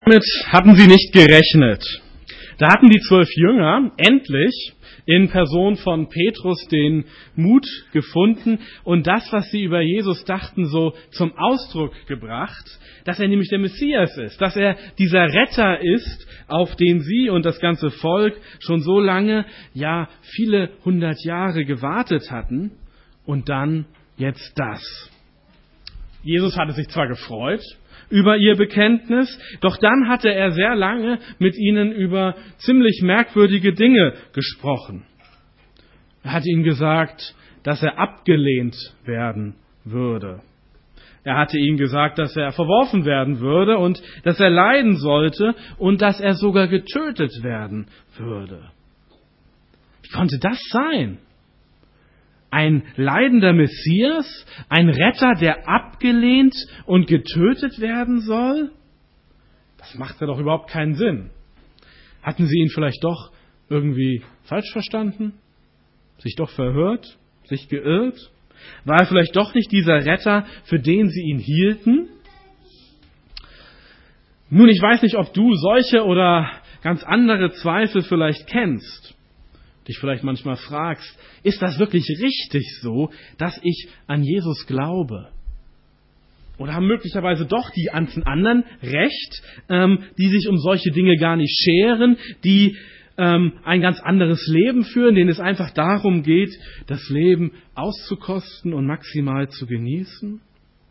Damit hatten sie nicht gerechnet. Da hatten die 12 Jünger endlich in Person von Petrus den Mut gefunden und das, was sie über Jesus dachten, so zum Ausdruck gebracht, dass er nämlich der Messias ist, dass er dieser Retter ist, auf den sie und das ganze Volk schon so lange, ja viele 100 Jahre gewartet hatten und dann jetzt das. Jesus hatte sich zwar gefreut über ihr Bekenntnis, doch dann hatte er sehr lange mit ihnen über ziemlich merkwürdige Dinge gesprochen. Er hatte ihnen gesagt, dass er abgelehnt werden würde. Er hatte ihnen gesagt, dass er verworfen werden würde und dass er leiden sollte und dass er sogar getötet werden würde. Wie konnte das sein? Ein leidender Messias, ein Retter, der abgelehnt und getötet werden soll? Das macht ja doch überhaupt keinen Sinn. Hatten sie ihn vielleicht doch irgendwie falsch verstanden? Sich doch verhört? Sich geirrt? War er vielleicht doch nicht dieser Retter, für den sie ihn hielten? Nun, ich weiß nicht, ob du solche oder ganz andere Zweifel vielleicht kennst. Dich vielleicht manchmal fragst, ist das wirklich richtig so, dass ich an Jesus glaube? Oder haben möglicherweise doch die ganzen anderen recht, die sich um solche Dinge gar nicht scheren, die ein ganz anderes Leben führen, denen es einfach darum geht, das Leben auszukosten und maximal zu genießen?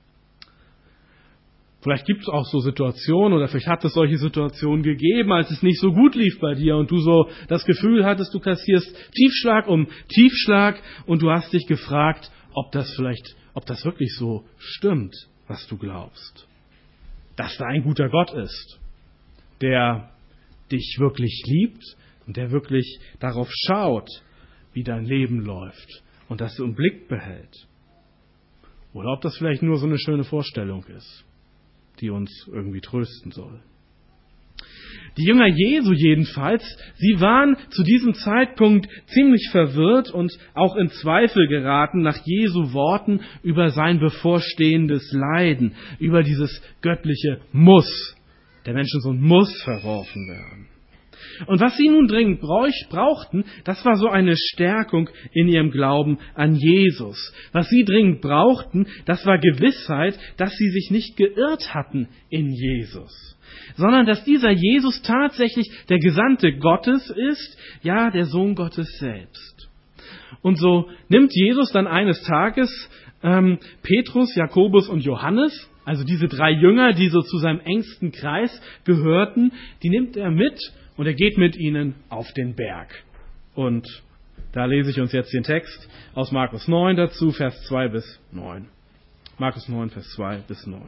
Vielleicht gibt es auch so Situationen oder vielleicht hat es solche Situationen gegeben, als es nicht so gut lief bei dir und du so das Gefühl hattest, du kassierst Tiefschlag um Tiefschlag und du hast dich gefragt, ob das wirklich so stimmt, was du glaubst. Dass da ein guter Gott ist, der dich wirklich liebt und der wirklich darauf schaut, wie dein Leben läuft und das du im Blick behält. Oder ob das vielleicht nur so eine schöne Vorstellung ist, die uns irgendwie trösten soll. Die Jünger Jesu jedenfalls, sie waren zu diesem Zeitpunkt ziemlich verwirrt und auch in Zweifel geraten nach Jesu Worten über sein bevorstehendes Leiden, über dieses göttliche Muss. Der Menschensohn muss verworfen werden. Und was sie nun dringend brauchten, das war so eine Stärkung in ihrem Glauben an Jesus. Was sie dringend brauchten, das war Gewissheit, dass sie sich nicht geirrt hatten in Jesus, sondern dass dieser Jesus tatsächlich der Gesandte Gottes ist, ja, der Sohn Gottes selbst. Und so nimmt Jesus dann eines Tages Petrus, Jakobus und Johannes, also diese 3 Jünger, die so zu seinem engsten Kreis gehörten, die nimmt er mit und er geht mit ihnen auf den Berg. Und da lese ich uns jetzt den Text aus Markus 9 dazu, Vers 2 bis 9. Markus 9, Vers 2 bis 9.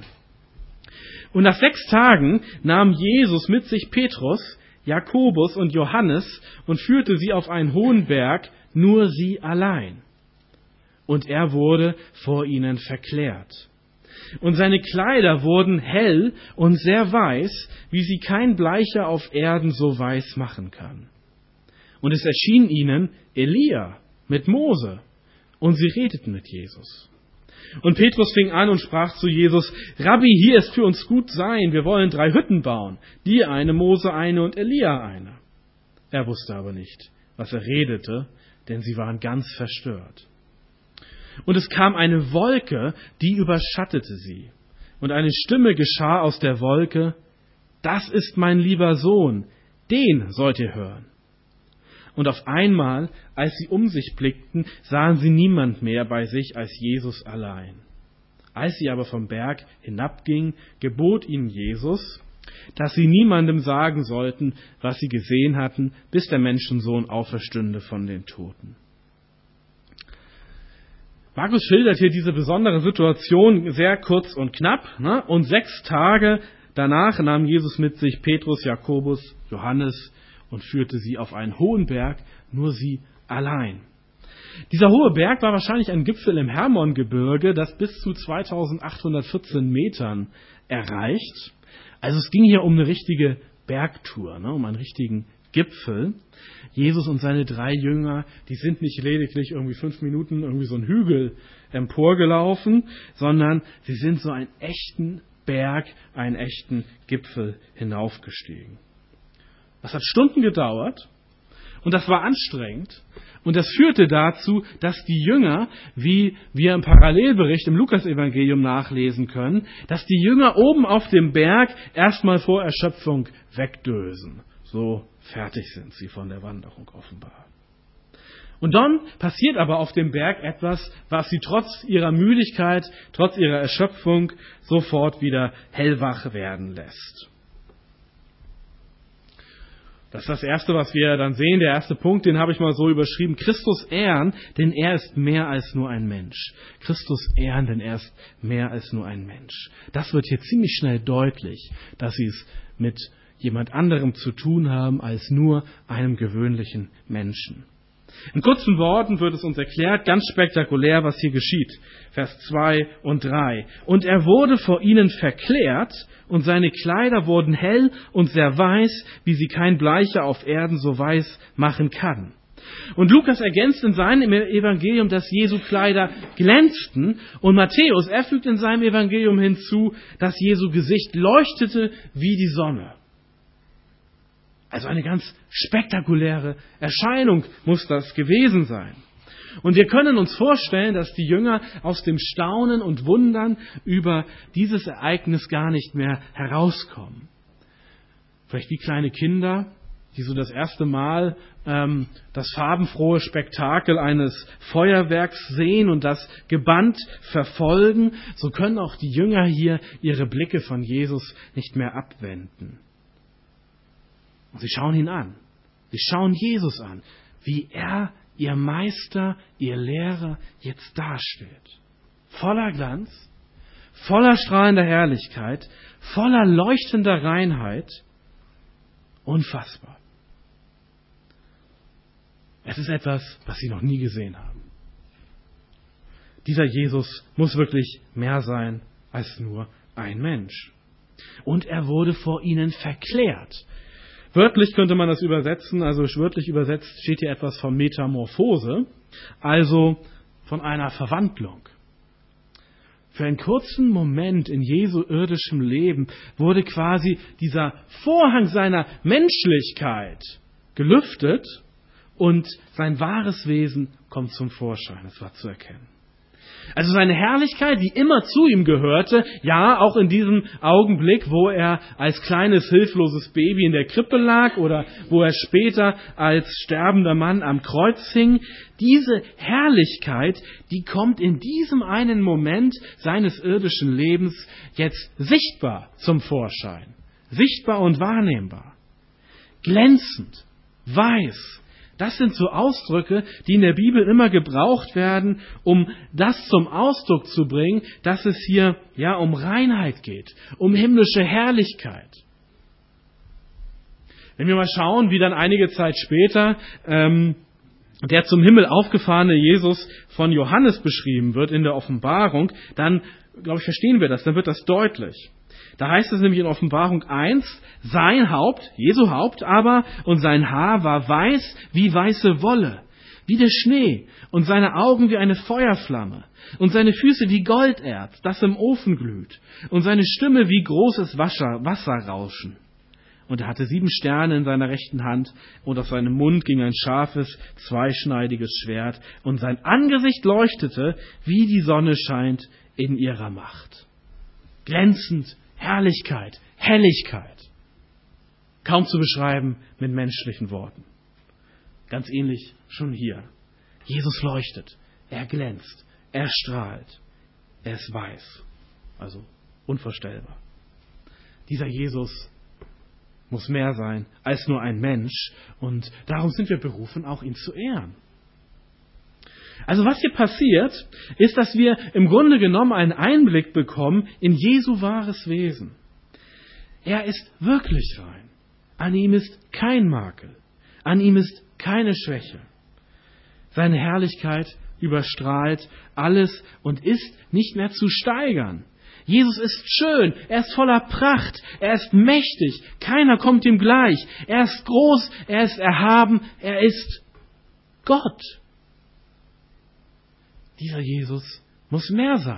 Und nach 6 Tagen nahm Jesus mit sich Petrus, Jakobus und Johannes und führte sie auf einen hohen Berg, nur sie allein. Und er wurde vor ihnen verklärt. Und seine Kleider wurden hell und sehr weiß, wie sie kein Bleicher auf Erden so weiß machen kann. Und es erschien ihnen Elia mit Mose, und sie redeten mit Jesus. Und Petrus fing an und sprach zu Jesus, Rabbi, hier ist für uns gut sein, wir wollen 3 Hütten bauen, dir eine, Mose eine und Elia eine. Er wusste aber nicht, was er redete, denn sie waren ganz verstört. Und es kam eine Wolke, die überschattete sie. Und eine Stimme geschah aus der Wolke, das ist mein lieber Sohn, den sollt ihr hören. Und auf einmal, als sie um sich blickten, sahen sie niemand mehr bei sich als Jesus allein. Als sie aber vom Berg hinabgingen, gebot ihnen Jesus, dass sie niemandem sagen sollten, was sie gesehen hatten, bis der Menschensohn auferstünde von den Toten. Markus schildert hier diese besondere Situation sehr kurz und knapp. Und 6 Tage danach nahm Jesus mit sich Petrus, Jakobus, Johannes und führte sie auf einen hohen Berg, nur sie allein. Dieser hohe Berg war wahrscheinlich ein Gipfel im Hermongebirge, das bis zu 2814 Metern erreicht. Also es ging hier um eine richtige Bergtour, um einen richtigen Gipfel. Jesus und seine 3 Jünger, die sind nicht lediglich irgendwie 5 Minuten irgendwie so einen Hügel emporgelaufen, sondern sie sind so einen echten Berg, einen echten Gipfel hinaufgestiegen. Das hat Stunden gedauert und das war anstrengend. Und das führte dazu, dass die Jünger, wie wir im Parallelbericht im Lukasevangelium nachlesen können, dass die Jünger oben auf dem Berg erstmal vor Erschöpfung wegdösen. So fertig sind sie von der Wanderung offenbar. Und dann passiert aber auf dem Berg etwas, was sie trotz ihrer Müdigkeit, trotz ihrer Erschöpfung sofort wieder hellwach werden lässt. Das ist das Erste, was wir dann sehen. Der erste Punkt, den habe ich mal so überschrieben. Christus ehren, denn er ist mehr als nur ein Mensch. Christus ehren, denn er ist mehr als nur ein Mensch. Das wird hier ziemlich schnell deutlich, dass sie es mit jemand anderem zu tun haben als nur einem gewöhnlichen Menschen. In kurzen Worten wird es uns erklärt, ganz spektakulär, was hier geschieht. Vers 2 und 3. Und er wurde vor ihnen verklärt, und seine Kleider wurden hell und sehr weiß, wie sie kein Bleicher auf Erden so weiß machen kann. Und Lukas ergänzt in seinem Evangelium, dass Jesu Kleider glänzten, und Matthäus, er fügt in seinem Evangelium hinzu, dass Jesu Gesicht leuchtete wie die Sonne. Also eine ganz spektakuläre Erscheinung muss das gewesen sein. Und wir können uns vorstellen, dass die Jünger aus dem Staunen und Wundern über dieses Ereignis gar nicht mehr herauskommen. Vielleicht wie kleine Kinder, die so das erste Mal das farbenfrohe Spektakel eines Feuerwerks sehen und das gebannt verfolgen, so können auch die Jünger hier ihre Blicke von Jesus nicht mehr abwenden. Und sie schauen ihn an. Sie schauen Jesus an, wie er, ihr Meister, ihr Lehrer, jetzt dasteht. Voller Glanz, voller strahlender Herrlichkeit, voller leuchtender Reinheit. Unfassbar. Es ist etwas, was sie noch nie gesehen haben. Dieser Jesus muss wirklich mehr sein als nur ein Mensch. Und er wurde vor ihnen verklärt. Wörtlich könnte man das übersetzen, also wörtlich übersetzt steht hier etwas von Metamorphose, also von einer Verwandlung. Für einen kurzen Moment in Jesu irdischem Leben wurde quasi dieser Vorhang seiner Menschlichkeit gelüftet und sein wahres Wesen kommt zum Vorschein, es war zu erkennen. Also seine Herrlichkeit, die immer zu ihm gehörte, ja, auch in diesem Augenblick, wo er als kleines, hilfloses Baby in der Krippe lag oder wo er später als sterbender Mann am Kreuz hing, diese Herrlichkeit, die kommt in diesem einen Moment seines irdischen Lebens jetzt sichtbar zum Vorschein. Sichtbar und wahrnehmbar. Glänzend, weiß. Das sind so Ausdrücke, die in der Bibel immer gebraucht werden, um das zum Ausdruck zu bringen, dass es hier ja um Reinheit geht, um himmlische Herrlichkeit. Wenn wir mal schauen, wie dann einige Zeit später der zum Himmel aufgefahrene Jesus von Johannes beschrieben wird in der Offenbarung, dann, glaube ich, verstehen wir das, dann wird das deutlich. Da heißt es nämlich in Offenbarung 1, sein Haupt, Jesu Haupt aber, und sein Haar war weiß wie weiße Wolle, wie der Schnee, und seine Augen wie eine Feuerflamme, und seine Füße wie Golderz, das im Ofen glüht, und seine Stimme wie großes Wasserrauschen. Und er hatte 7 Sterne in seiner rechten Hand, und aus seinem Mund ging ein scharfes, zweischneidiges Schwert, und sein Angesicht leuchtete, wie die Sonne scheint in ihrer Macht. Glänzend, Herrlichkeit, Helligkeit. Kaum zu beschreiben mit menschlichen Worten. Ganz ähnlich schon hier. Jesus leuchtet, er glänzt, er strahlt, er ist weiß. Also unvorstellbar. Dieser Jesus muss mehr sein als nur ein Mensch und darum sind wir berufen, auch ihn zu ehren. Also was hier passiert, ist, dass wir im Grunde genommen einen Einblick bekommen in Jesu wahres Wesen. Er ist wirklich rein. An ihm ist kein Makel. An ihm ist keine Schwäche. Seine Herrlichkeit überstrahlt alles und ist nicht mehr zu steigern. Jesus ist schön, er ist voller Pracht, er ist mächtig, keiner kommt ihm gleich. Er ist groß, er ist erhaben, er ist Gott. Dieser Jesus muss mehr sein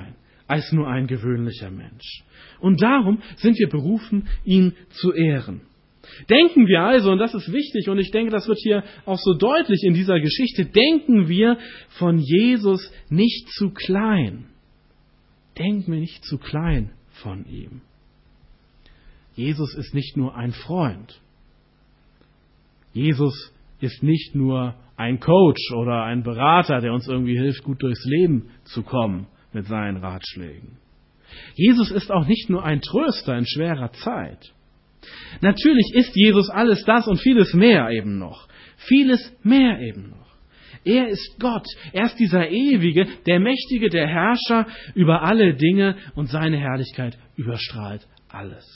als nur ein gewöhnlicher Mensch. Und darum sind wir berufen, ihn zu ehren. Denken wir also, und das ist wichtig, und ich denke, das wird hier auch so deutlich in dieser Geschichte, denken wir von Jesus nicht zu klein. Denken wir nicht zu klein von ihm. Jesus ist nicht nur ein Freund. Jesus ist nicht nur ein Coach oder ein Berater, der uns irgendwie hilft, gut durchs Leben zu kommen mit seinen Ratschlägen. Jesus ist auch nicht nur ein Tröster in schwerer Zeit. Natürlich ist Jesus alles das und vieles mehr eben noch. Vieles mehr eben noch. Er ist Gott. Er ist dieser Ewige, der Mächtige, der Herrscher über alle Dinge und seine Herrlichkeit überstrahlt alles.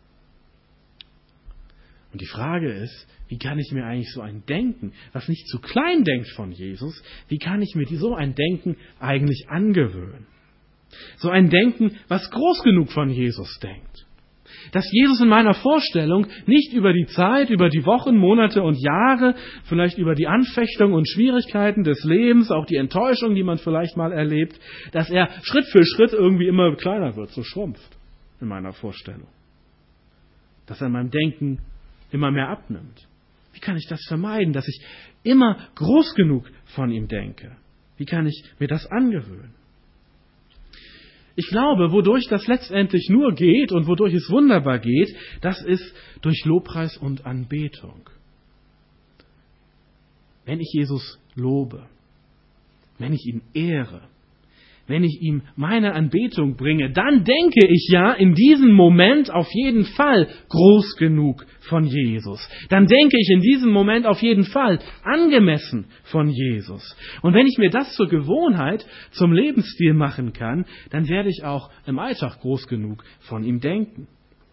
Und die Frage ist, wie kann ich mir eigentlich so ein Denken, was nicht zu klein denkt von Jesus, wie kann ich mir so ein Denken eigentlich angewöhnen? So ein Denken, was groß genug von Jesus denkt. Dass Jesus in meiner Vorstellung nicht über die Zeit, über die Wochen, Monate und Jahre, vielleicht über die Anfechtungen und Schwierigkeiten des Lebens, auch die Enttäuschung, die man vielleicht mal erlebt, dass er Schritt für Schritt irgendwie immer kleiner wird, so schrumpft in meiner Vorstellung. Dass er in meinem Denken immer mehr abnimmt. Wie kann ich das vermeiden, dass ich immer groß genug von ihm denke? Wie kann ich mir das angewöhnen? Ich glaube, wodurch das letztendlich nur geht und wodurch es wunderbar geht, das ist durch Lobpreis und Anbetung. Wenn ich Jesus lobe, wenn ich ihn ehre, wenn ich ihm meine Anbetung bringe, dann denke ich ja in diesem Moment auf jeden Fall groß genug von Jesus. Dann denke ich in diesem Moment auf jeden Fall angemessen von Jesus. Und wenn ich mir das zur Gewohnheit, zum Lebensstil machen kann, dann werde ich auch im Alltag groß genug von ihm denken.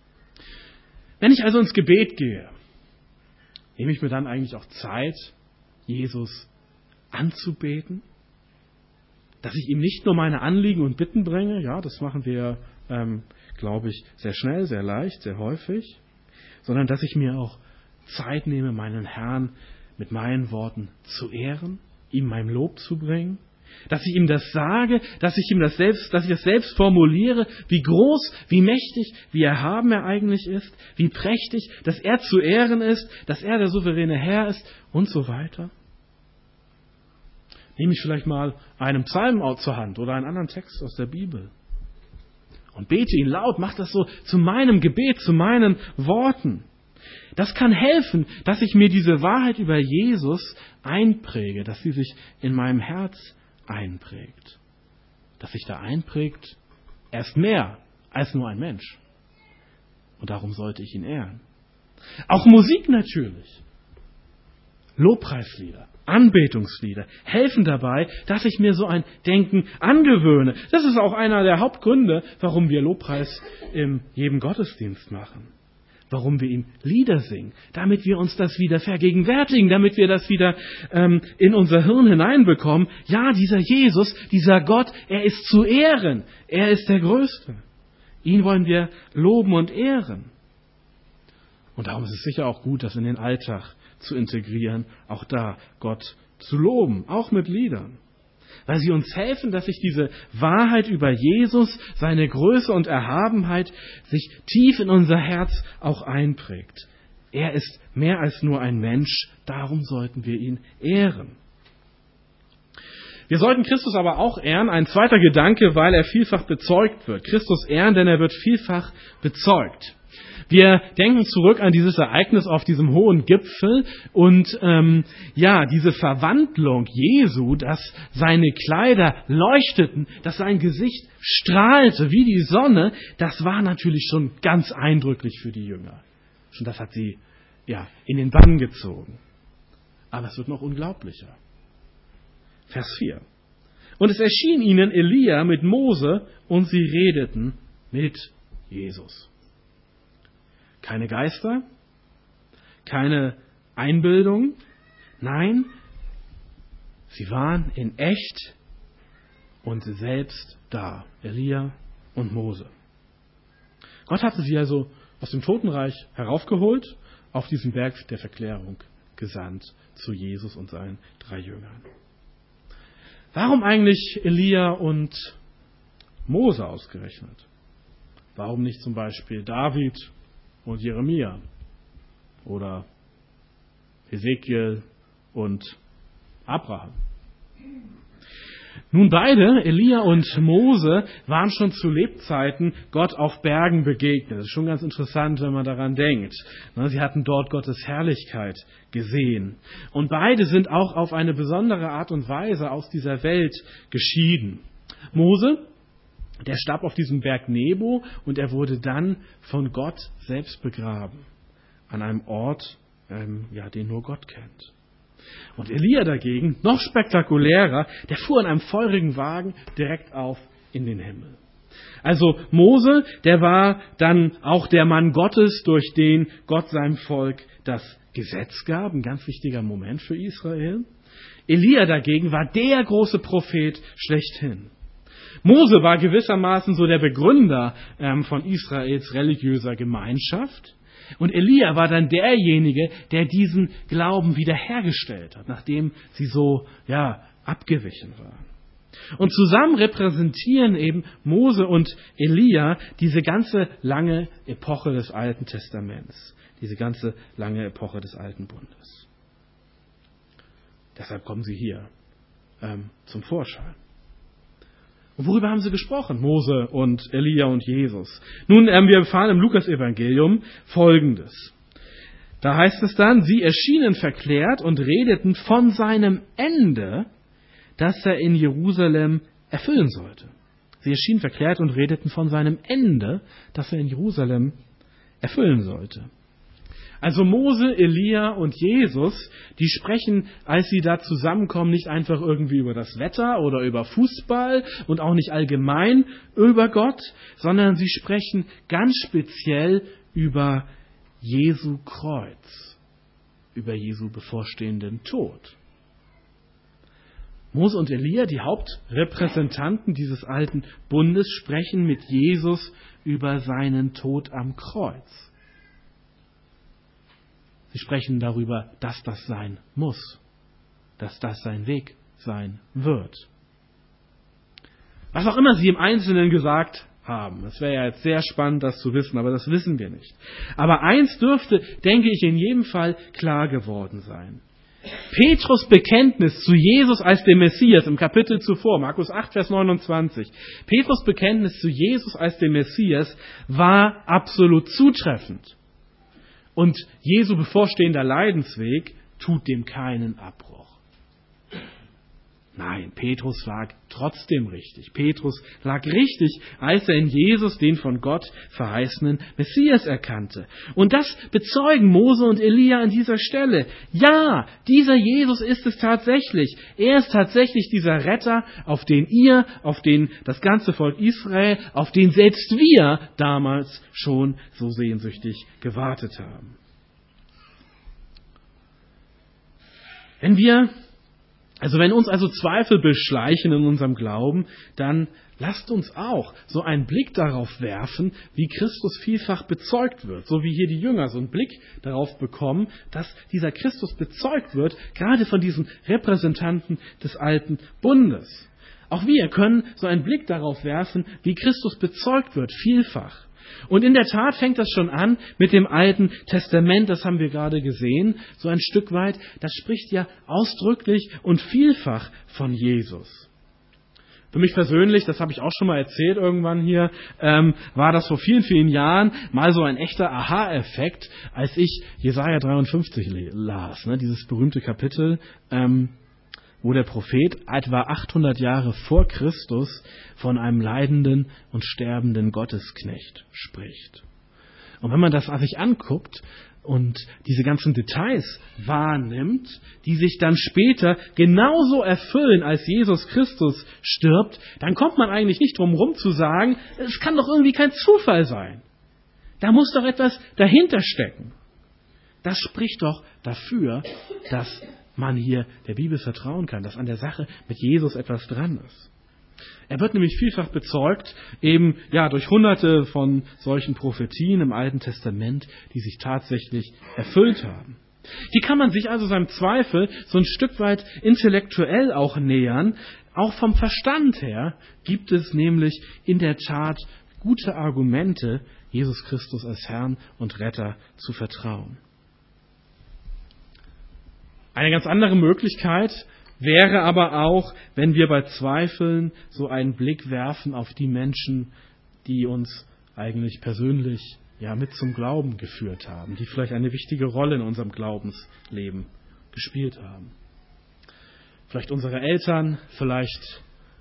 Wenn ich also ins Gebet gehe, nehme ich mir dann eigentlich auch Zeit, Jesus anzubeten? Dass ich ihm nicht nur meine Anliegen und Bitten bringe, ja, das machen wir, glaube ich, sehr schnell, sehr leicht, sehr häufig, sondern dass ich mir auch Zeit nehme, meinen Herrn mit meinen Worten zu ehren, ihm mein Lob zu bringen, dass ich ihm das sage, dass ich das selbst formuliere, wie groß, wie mächtig, wie erhaben er eigentlich ist, wie prächtig, dass er zu ehren ist, dass er der souveräne Herr ist und so weiter. Nehme ich vielleicht mal einen Psalm zur Hand oder einen anderen Text aus der Bibel und bete ihn laut, mache das so zu meinem Gebet, zu meinen Worten. Das kann helfen, dass ich mir diese Wahrheit über Jesus einpräge, dass sie sich in meinem Herz einprägt. Dass sich da einprägt, er ist mehr als nur ein Mensch. Und darum sollte ich ihn ehren. Auch Musik natürlich. Lobpreislieder, Anbetungslieder helfen dabei, dass ich mir so ein Denken angewöhne. Das ist auch einer der Hauptgründe, warum wir Lobpreis in jedem Gottesdienst machen. Warum wir ihm Lieder singen, damit wir uns das wieder vergegenwärtigen, damit wir das wieder in unser Hirn hineinbekommen. Ja, dieser Jesus, dieser Gott, er ist zu ehren. Er ist der Größte. Ihn wollen wir loben und ehren. Und darum ist es sicher auch gut, das in den Alltag zu integrieren, auch da Gott zu loben, auch mit Liedern. Weil sie uns helfen, dass sich diese Wahrheit über Jesus, seine Größe und Erhabenheit sich tief in unser Herz auch einprägt. Er ist mehr als nur ein Mensch, darum sollten wir ihn ehren. Wir sollten Christus aber auch ehren, ein zweiter Gedanke, weil er vielfach bezeugt wird. Christus ehren, denn er wird vielfach bezeugt. Wir denken zurück an dieses Ereignis auf diesem hohen Gipfel und diese Verwandlung Jesu, dass seine Kleider leuchteten, dass sein Gesicht strahlte wie die Sonne, das war natürlich schon ganz eindrücklich für die Jünger. Und das hat sie in den Bann gezogen. Aber es wird noch unglaublicher. Vers 4. Und es erschien ihnen Elia mit Mose und sie redeten mit Jesus. Keine Geister, keine Einbildung, nein, sie waren in echt und selbst da, Elia und Mose. Gott hatte sie also aus dem Totenreich heraufgeholt, auf diesen Berg der Verklärung gesandt zu Jesus und seinen 3 Jüngern. Warum eigentlich Elia und Mose ausgerechnet? Warum nicht zum Beispiel David und Jeremia oder Hesekiel und Abraham? Nun, beide, Elia und Mose, waren schon zu Lebzeiten Gott auf Bergen begegnet. Das ist schon ganz interessant, wenn man daran denkt. Sie hatten dort Gottes Herrlichkeit gesehen. Und beide sind auch auf eine besondere Art und Weise aus dieser Welt geschieden. Mose, der starb auf diesem Berg Nebo und er wurde dann von Gott selbst begraben. An einem Ort, den nur Gott kennt. Und Elia dagegen, noch spektakulärer, der fuhr in einem feurigen Wagen direkt auf in den Himmel. Also Mose, der war dann auch der Mann Gottes, durch den Gott seinem Volk das Gesetz gab, ein ganz wichtiger Moment für Israel. Elia dagegen war der große Prophet schlechthin. Mose war gewissermaßen so der Begründer von Israels religiöser Gemeinschaft. Und Elia war dann derjenige, der diesen Glauben wiederhergestellt hat, nachdem sie so, abgewichen waren. Und zusammen repräsentieren eben Mose und Elia diese ganze lange Epoche des Alten Testaments, diese ganze lange Epoche des Alten Bundes. Deshalb kommen sie hier zum Vorschein. Und worüber haben sie gesprochen, Mose und Elia und Jesus? Nun, wir erfahren im Lukas-Evangelium Folgendes. Da heißt es dann, sie erschienen verklärt und redeten von seinem Ende, das er in Jerusalem erfüllen sollte. Sie erschienen verklärt und redeten von seinem Ende, das er in Jerusalem erfüllen sollte. Also Mose, Elia und Jesus, die sprechen, als sie da zusammenkommen, nicht einfach irgendwie über das Wetter oder über Fußball und auch nicht allgemein über Gott, sondern sie sprechen ganz speziell über Jesu Kreuz, über Jesu bevorstehenden Tod. Mose und Elia, die Hauptrepräsentanten dieses alten Bundes, sprechen mit Jesus über seinen Tod am Kreuz. Sie sprechen darüber, dass das sein muss, dass das sein Weg sein wird. Was auch immer sie im Einzelnen gesagt haben, das wäre ja jetzt sehr spannend, das zu wissen, aber das wissen wir nicht. Aber eins dürfte, denke ich, in jedem Fall klar geworden sein. Petrus' Bekenntnis zu Jesus als dem Messias im Kapitel zuvor, Markus 8, Vers 29, Petrus' Bekenntnis zu Jesus als dem Messias war absolut zutreffend. Und Jesu bevorstehender Leidensweg tut dem keinen Abbruch. Nein, Petrus lag trotzdem richtig. Petrus lag richtig, als er in Jesus den von Gott verheißenen Messias erkannte. Und das bezeugen Mose und Elia an dieser Stelle. Ja, dieser Jesus ist es tatsächlich. Er ist tatsächlich dieser Retter, auf den ihr, auf den das ganze Volk Israel, auf den selbst wir damals schon so sehnsüchtig gewartet haben. Wenn uns also Zweifel beschleichen in unserem Glauben, dann lasst uns auch so einen Blick darauf werfen, wie Christus vielfach bezeugt wird. So wie hier die Jünger so einen Blick darauf bekommen, dass dieser Christus bezeugt wird, gerade von diesen Repräsentanten des Alten Bundes. Auch wir können so einen Blick darauf werfen, wie Christus bezeugt wird, vielfach. Und in der Tat fängt das schon an mit dem Alten Testament, das haben wir gerade gesehen, so ein Stück weit. Das spricht ja ausdrücklich und vielfach von Jesus. Für mich persönlich, das habe ich auch schon mal erzählt irgendwann hier, war das vor vielen, vielen Jahren mal so ein echter Aha-Effekt, als ich Jesaja 53 las, dieses berühmte Kapitel, wo der Prophet etwa 800 Jahre vor Christus von einem leidenden und sterbenden Gottesknecht spricht. Und wenn man das sich anguckt und diese ganzen Details wahrnimmt, die sich dann später genauso erfüllen, als Jesus Christus stirbt, dann kommt man eigentlich nicht drum rum zu sagen, es kann doch irgendwie kein Zufall sein. Da muss doch etwas dahinter stecken. Das spricht doch dafür, dass man hier der Bibel vertrauen kann, dass an der Sache mit Jesus etwas dran ist. Er wird nämlich vielfach bezeugt, eben durch hunderte von solchen Prophetien im Alten Testament, die sich tatsächlich erfüllt haben. Hier kann man sich also seinem Zweifel so ein Stück weit intellektuell auch nähern. Auch vom Verstand her gibt es nämlich in der Tat gute Argumente, Jesus Christus als Herrn und Retter zu vertrauen. Eine ganz andere Möglichkeit wäre aber auch, wenn wir bei Zweifeln so einen Blick werfen auf die Menschen, die uns eigentlich persönlich mit zum Glauben geführt haben, die vielleicht eine wichtige Rolle in unserem Glaubensleben gespielt haben. Vielleicht unsere Eltern, vielleicht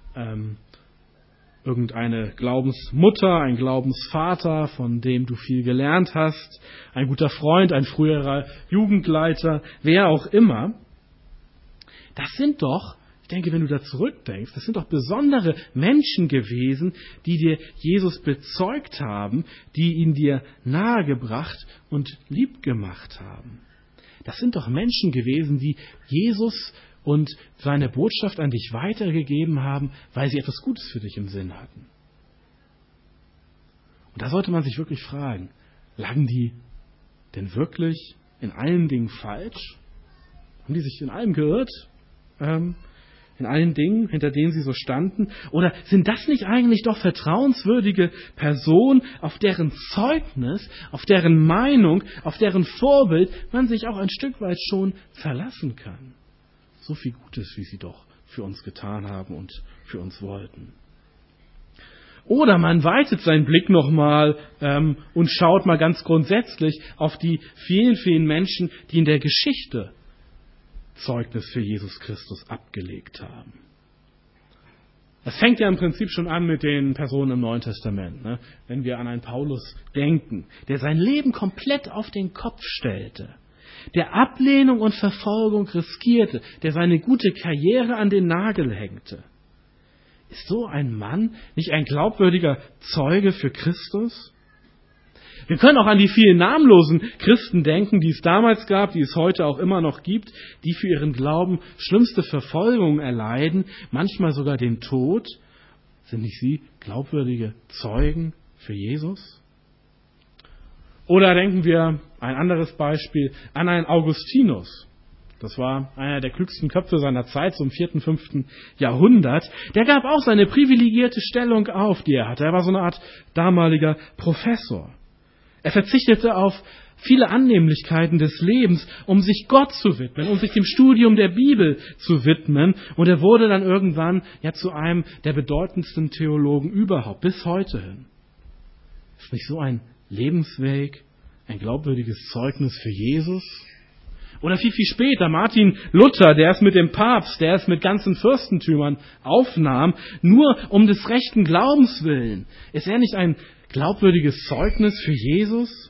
irgendeine Glaubensmutter, ein Glaubensvater, von dem du viel gelernt hast, ein guter Freund, ein früherer Jugendleiter, wer auch immer. Das sind doch, ich denke, wenn du da zurückdenkst, das sind doch besondere Menschen gewesen, die dir Jesus bezeugt haben, die ihn dir nahegebracht und lieb gemacht haben. Das sind doch Menschen gewesen, die Jesus und seine Botschaft an dich weitergegeben haben, weil sie etwas Gutes für dich im Sinn hatten. Und da sollte man sich wirklich fragen, lagen die denn wirklich in allen Dingen falsch? Haben die sich in allem geirrt? In allen Dingen, hinter denen sie so standen? Oder sind das nicht eigentlich doch vertrauenswürdige Personen, auf deren Zeugnis, auf deren Meinung, auf deren Vorbild man sich auch ein Stück weit schon verlassen kann? So viel Gutes, wie sie doch für uns getan haben und für uns wollten. Oder man weitet seinen Blick nochmal und schaut mal ganz grundsätzlich auf die vielen, vielen Menschen, die in der Geschichte Zeugnis für Jesus Christus abgelegt haben. Das fängt ja im Prinzip schon an mit den Personen im Neuen Testament. Ne? Wenn wir an einen Paulus denken, der sein Leben komplett auf den Kopf stellte, der Ablehnung und Verfolgung riskierte, der seine gute Karriere an den Nagel hängte. Ist so ein Mann nicht ein glaubwürdiger Zeuge für Christus? Wir können auch an die vielen namenlosen Christen denken, die es damals gab, die es heute auch immer noch gibt, die für ihren Glauben schlimmste Verfolgung erleiden, manchmal sogar den Tod. Sind nicht sie glaubwürdige Zeugen für Jesus? Oder denken wir, ein anderes Beispiel, an einen Augustinus. Das war einer der klügsten Köpfe seiner Zeit, so im 4., 5. Jahrhundert. Der gab auch seine privilegierte Stellung auf, die er hatte. Er war so eine Art damaliger Professor. Er verzichtete auf viele Annehmlichkeiten des Lebens, um sich Gott zu widmen, um sich dem Studium der Bibel zu widmen. Und er wurde dann irgendwann zu einem der bedeutendsten Theologen überhaupt, bis heute hin. Ist nicht so ein Lebensweg, ein glaubwürdiges Zeugnis für Jesus? Oder viel, viel später, Martin Luther, der es mit dem Papst, der es mit ganzen Fürstentümern aufnahm, nur um des rechten Glaubens willen. Ist er nicht ein glaubwürdiges Zeugnis für Jesus?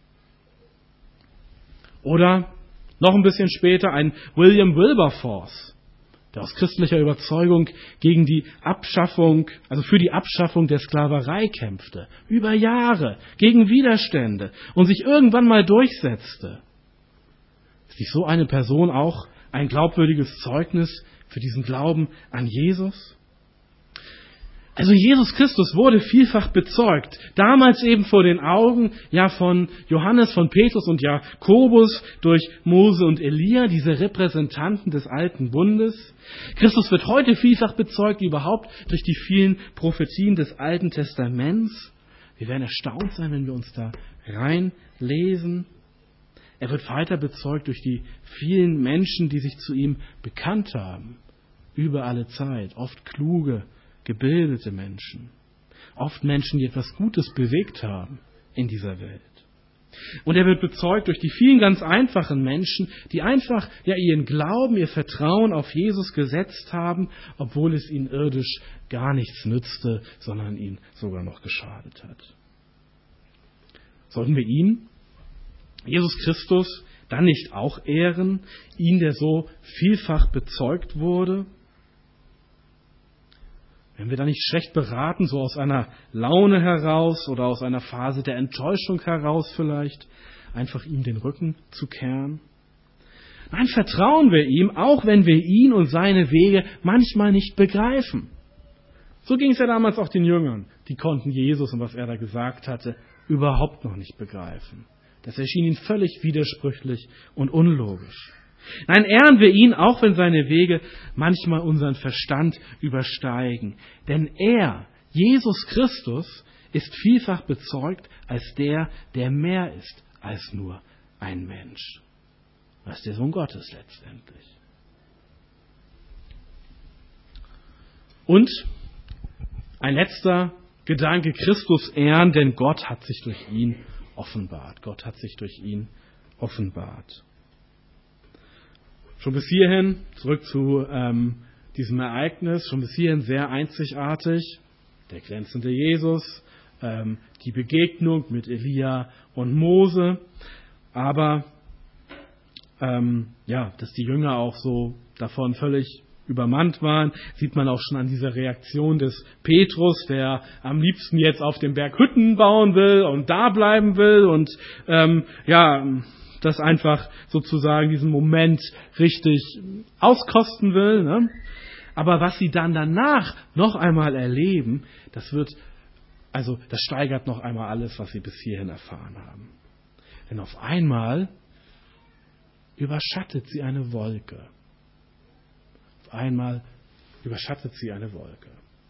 Oder noch ein bisschen später ein William Wilberforce, der aus christlicher Überzeugung gegen die Abschaffung, also für die Abschaffung der Sklaverei kämpfte, über Jahre, gegen Widerstände und sich irgendwann mal durchsetzte. Ist nicht so eine Person auch ein glaubwürdiges Zeugnis für diesen Glauben an Jesus? Also Jesus Christus wurde vielfach bezeugt, damals eben vor den Augen von Johannes, von Petrus und Jakobus, durch Mose und Elia, diese Repräsentanten des alten Bundes. Christus wird heute vielfach bezeugt, überhaupt durch die vielen Prophetien des Alten Testaments. Wir werden erstaunt sein, wenn wir uns da reinlesen. Er wird weiter bezeugt durch die vielen Menschen, die sich zu ihm bekannt haben, über alle Zeit, oft kluge, gebildete Menschen, oft Menschen, die etwas Gutes bewegt haben in dieser Welt. Und er wird bezeugt durch die vielen ganz einfachen Menschen, die einfach ihren Glauben, ihr Vertrauen auf Jesus gesetzt haben, obwohl es ihnen irdisch gar nichts nützte, sondern ihnen sogar noch geschadet hat. Sollten wir ihn, Jesus Christus, dann nicht auch ehren, ihn, der so vielfach bezeugt wurde? Wenn wir da nicht schlecht beraten, so aus einer Laune heraus oder aus einer Phase der Enttäuschung heraus vielleicht, einfach ihm den Rücken zu kehren? Nein, vertrauen wir ihm, auch wenn wir ihn und seine Wege manchmal nicht begreifen. So ging es ja damals auch den Jüngern. Die konnten Jesus und was er da gesagt hatte, überhaupt noch nicht begreifen. Das erschien ihnen völlig widersprüchlich und unlogisch. Nein, ehren wir ihn, auch wenn seine Wege manchmal unseren Verstand übersteigen. Denn er, Jesus Christus, ist vielfach bezeugt als der mehr ist als nur ein Mensch. Was der Sohn Gottes letztendlich. Und ein letzter Gedanke, Christus ehren, denn Gott hat sich durch ihn offenbart. Gott hat sich durch ihn offenbart. Schon bis hierhin, zurück zu diesem Ereignis, schon bis hierhin sehr einzigartig. Der glänzende Jesus, die Begegnung mit Elia und Mose. Aber dass die Jünger auch so davon völlig übermannt waren, sieht man auch schon an dieser Reaktion des Petrus, der am liebsten jetzt auf dem Berg Hütten bauen will und da bleiben will und das einfach sozusagen diesen Moment richtig auskosten will. Ne? Aber was sie dann danach noch einmal erleben, das steigert noch einmal alles, was sie bis hierhin erfahren haben. Denn auf einmal überschattet sie eine Wolke. Auf einmal überschattet sie eine Wolke.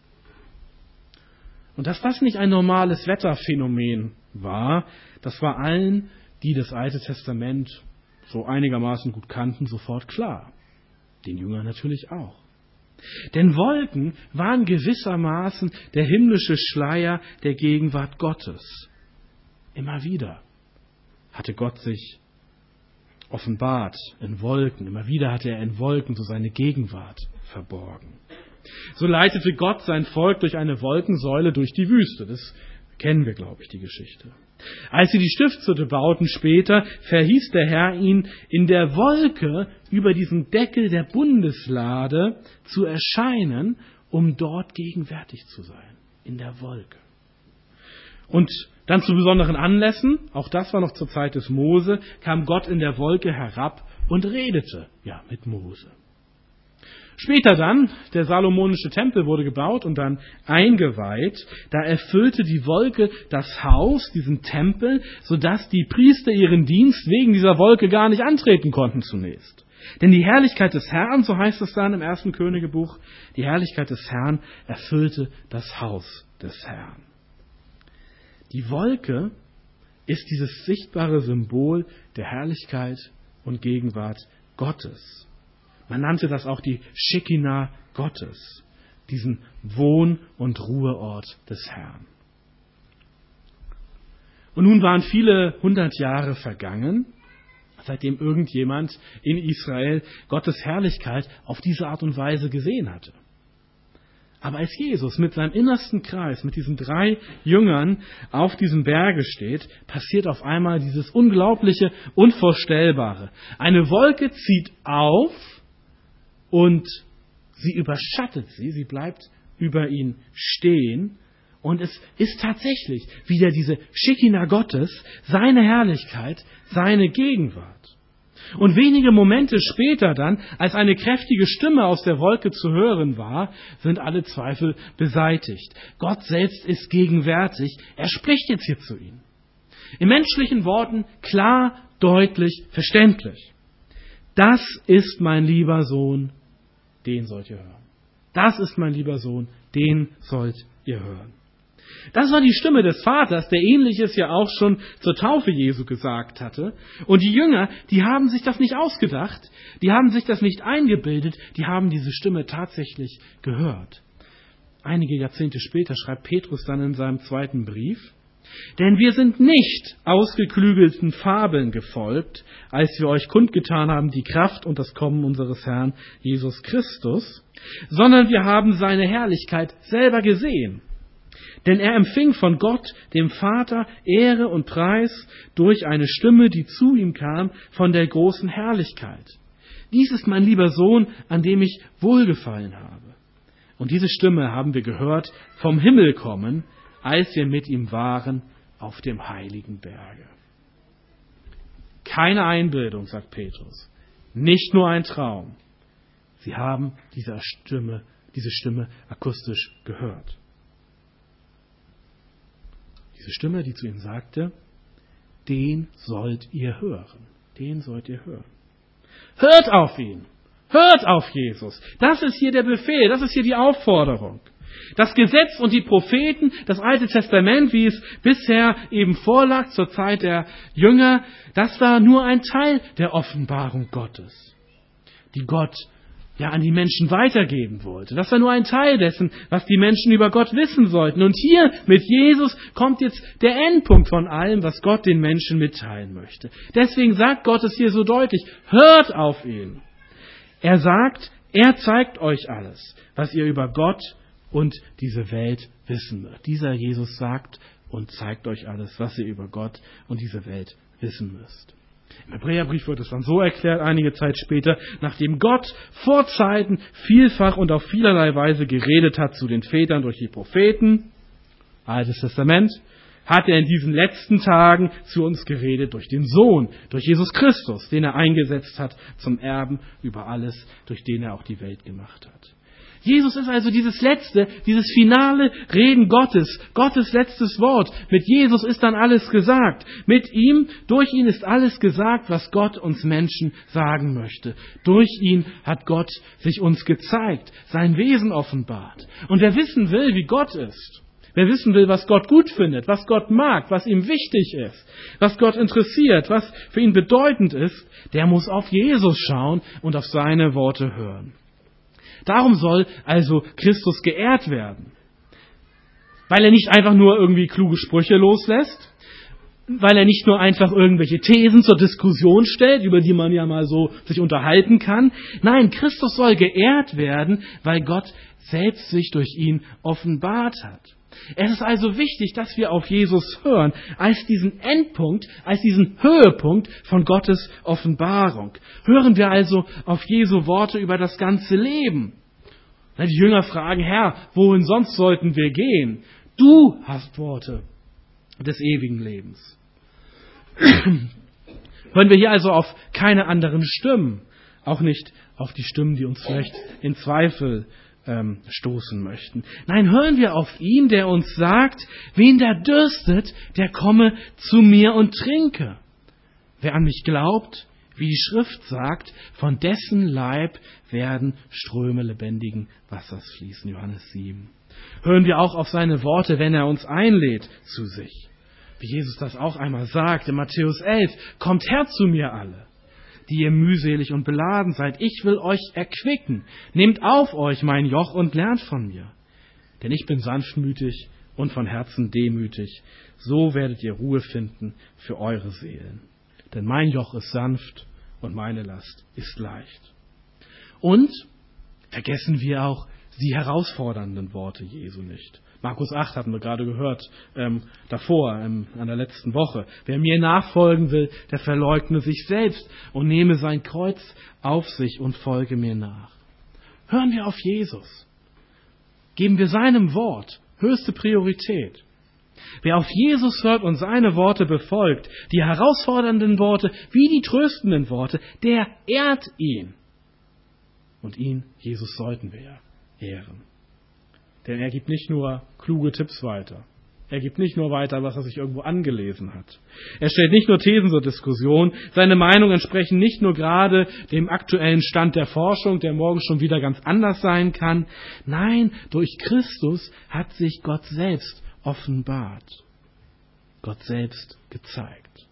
Und dass das nicht ein normales Wetterphänomen war, das war allen, die das Alte Testament so einigermaßen gut kannten, sofort klar. Den Jüngern natürlich auch. Denn Wolken waren gewissermaßen der himmlische Schleier der Gegenwart Gottes. Immer wieder hatte Gott sich offenbart in Wolken. Immer wieder hatte er in Wolken so seine Gegenwart verborgen. So leitete Gott sein Volk durch eine Wolkensäule durch die Wüste. Das kennen wir, glaube ich, die Geschichte. Als sie die Stiftshütte bauten später, verhieß der Herr ihnen, in der Wolke über diesem Deckel der Bundeslade zu erscheinen, um dort gegenwärtig zu sein. In der Wolke. Und dann zu besonderen Anlässen, auch das war noch zur Zeit des Mose, kam Gott in der Wolke herab und redete mit Mose. Später dann, der salomonische Tempel wurde gebaut und dann eingeweiht, da erfüllte die Wolke das Haus, diesen Tempel, sodass die Priester ihren Dienst wegen dieser Wolke gar nicht antreten konnten zunächst. Denn die Herrlichkeit des Herrn, so heißt es dann im 1. Königebuch, die Herrlichkeit des Herrn erfüllte das Haus des Herrn. Die Wolke ist dieses sichtbare Symbol der Herrlichkeit und Gegenwart Gottes. Man nannte das auch die Shekinah Gottes, diesen Wohn- und Ruheort des Herrn. Und nun waren viele 100 Jahre vergangen, seitdem irgendjemand in Israel Gottes Herrlichkeit auf diese Art und Weise gesehen hatte. Aber als Jesus mit seinem innersten Kreis, mit diesen 3 Jüngern auf diesem Berge steht, passiert auf einmal dieses unglaubliche, unvorstellbare. Eine Wolke zieht auf und sie überschattet sie bleibt über ihn stehen. Und es ist tatsächlich wieder diese Shekinah Gottes, seine Herrlichkeit, seine Gegenwart. Und wenige Momente später dann, als eine kräftige Stimme aus der Wolke zu hören war, sind alle Zweifel beseitigt. Gott selbst ist gegenwärtig. Er spricht jetzt hier zu ihnen. In menschlichen Worten klar, deutlich, verständlich. Das ist mein lieber Sohn, den sollt ihr hören. Das ist mein lieber Sohn, den sollt ihr hören. Das war die Stimme des Vaters, der Ähnliches ja auch schon zur Taufe Jesu gesagt hatte. Und die Jünger, die haben sich das nicht ausgedacht, die haben sich das nicht eingebildet, die haben diese Stimme tatsächlich gehört. Einige Jahrzehnte später schreibt Petrus dann in seinem 2. Brief, denn wir sind nicht ausgeklügelten Fabeln gefolgt, als wir euch kundgetan haben die Kraft und das Kommen unseres Herrn Jesus Christus, sondern wir haben seine Herrlichkeit selber gesehen. Denn er empfing von Gott, dem Vater, Ehre und Preis durch eine Stimme, die zu ihm kam, von der großen Herrlichkeit. Dies ist mein lieber Sohn, an dem ich wohlgefallen habe. Und diese Stimme haben wir gehört vom Himmel kommen, als wir mit ihm waren auf dem heiligen Berge. Keine Einbildung, sagt Petrus. Nicht nur ein Traum. Sie haben diese Stimme akustisch gehört. Diese Stimme, die zu ihm sagte, den sollt ihr hören. Den sollt ihr hören. Hört auf ihn. Hört auf Jesus. Das ist hier der Befehl, das ist hier die Aufforderung. Das Gesetz und die Propheten, das Alte Testament, wie es bisher eben vorlag zur Zeit der Jünger, das war nur ein Teil der Offenbarung Gottes, die Gott ja an die Menschen weitergeben wollte. Das war nur ein Teil dessen, was die Menschen über Gott wissen sollten. Und hier mit Jesus kommt jetzt der Endpunkt von allem, was Gott den Menschen mitteilen möchte. Deswegen sagt Gott es hier so deutlich, hört auf ihn. Er sagt, er zeigt euch alles, was ihr über Gott und diese Welt wissen wird. Dieser Jesus sagt und zeigt euch alles, was ihr über Gott und diese Welt wissen müsst. Im Hebräerbrief wird es dann so erklärt, einige Zeit später, nachdem Gott vor Zeiten vielfach und auf vielerlei Weise geredet hat zu den Vätern durch die Propheten, Altes Testament, hat er in diesen letzten Tagen zu uns geredet durch den Sohn, durch Jesus Christus, den er eingesetzt hat zum Erben über alles, durch den er auch die Welt gemacht hat. Jesus ist also dieses letzte, dieses finale Reden Gottes, Gottes letztes Wort. Mit Jesus ist dann alles gesagt. Mit ihm, durch ihn ist alles gesagt, was Gott uns Menschen sagen möchte. Durch ihn hat Gott sich uns gezeigt, sein Wesen offenbart. Und wer wissen will, wie Gott ist, wer wissen will, was Gott gut findet, was Gott mag, was ihm wichtig ist, was Gott interessiert, was für ihn bedeutend ist, der muss auf Jesus schauen und auf seine Worte hören. Darum soll also Christus geehrt werden. Weil er nicht einfach nur irgendwie kluge Sprüche loslässt, weil er nicht nur einfach irgendwelche Thesen zur Diskussion stellt, über die man ja mal so sich unterhalten kann. Nein, Christus soll geehrt werden, weil Gott selbst sich durch ihn offenbart hat. Es ist also wichtig, dass wir auf Jesus hören, als diesen Endpunkt, als diesen Höhepunkt von Gottes Offenbarung. Hören wir also auf Jesu Worte über das ganze Leben. Die Jünger fragen, Herr, wohin sonst sollten wir gehen? Du hast Worte des ewigen Lebens. Hören wir hier also auf keine anderen Stimmen, auch nicht auf die Stimmen, die uns vielleicht in Zweifel stoßen möchten. Nein, hören wir auf ihn, der uns sagt, wen der dürstet, der komme zu mir und trinke. Wer an mich glaubt, wie die Schrift sagt, von dessen Leib werden Ströme lebendigen Wassers fließen. Johannes 7. Hören wir auch auf seine Worte, wenn er uns einlädt zu sich. Wie Jesus das auch einmal sagt in Matthäus 11, kommt her zu mir alle, die ihr mühselig und beladen seid. Ich will euch erquicken. Nehmt auf euch mein Joch und lernt von mir. Denn ich bin sanftmütig und von Herzen demütig. So werdet ihr Ruhe finden für eure Seelen. Denn mein Joch ist sanft und meine Last ist leicht. Und vergessen wir auch die herausfordernden Worte Jesu nicht. Markus 8 hatten wir gerade gehört, davor, an der letzten Woche. Wer mir nachfolgen will, der verleugne sich selbst und nehme sein Kreuz auf sich und folge mir nach. Hören wir auf Jesus. Geben wir seinem Wort höchste Priorität. Wer auf Jesus hört und seine Worte befolgt, die herausfordernden Worte wie die tröstenden Worte, der ehrt ihn. Und ihn, Jesus, sollten wir ja ehren. Denn er gibt nicht nur kluge Tipps weiter. Er gibt nicht nur weiter, was er sich irgendwo angelesen hat. Er stellt nicht nur Thesen zur Diskussion. Seine Meinungen entsprechen nicht nur gerade dem aktuellen Stand der Forschung, der morgen schon wieder ganz anders sein kann. Nein, durch Christus hat sich Gott selbst offenbart. Gott selbst gezeigt.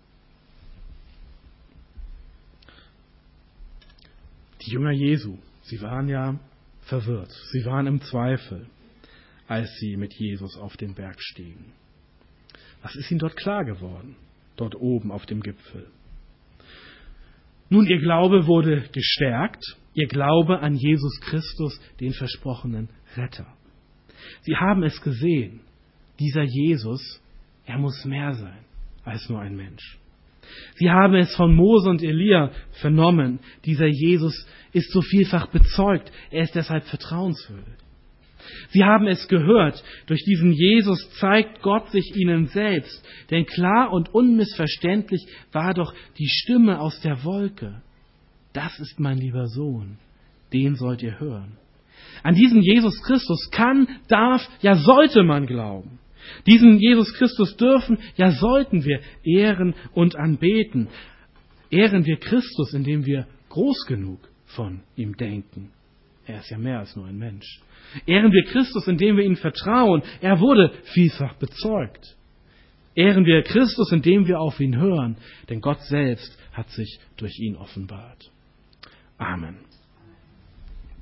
Die Jünger Jesu, sie waren ja verwirrt. Sie waren im Zweifel, als sie mit Jesus auf den Berg stiegen. Was ist ihnen dort klar geworden? Dort oben auf dem Gipfel. Nun, ihr Glaube wurde gestärkt. Ihr Glaube an Jesus Christus, den versprochenen Retter. Sie haben es gesehen. Dieser Jesus, er muss mehr sein als nur ein Mensch. Sie haben es von Mose und Elia vernommen. Dieser Jesus ist so vielfach bezeugt. Er ist deshalb vertrauenswürdig. Sie haben es gehört. Durch diesen Jesus zeigt Gott sich ihnen selbst. Denn klar und unmissverständlich war doch die Stimme aus der Wolke. Das ist mein lieber Sohn. Den sollt ihr hören. An diesen Jesus Christus kann, darf, ja sollte man glauben. Diesen Jesus Christus dürfen, ja sollten wir ehren und anbeten. Ehren wir Christus, indem wir groß genug von ihm denken. Er ist ja mehr als nur ein Mensch. Ehren wir Christus, indem wir ihm vertrauen. Er wurde vielfach bezeugt. Ehren wir Christus, indem wir auf ihn hören, denn Gott selbst hat sich durch ihn offenbart. Amen.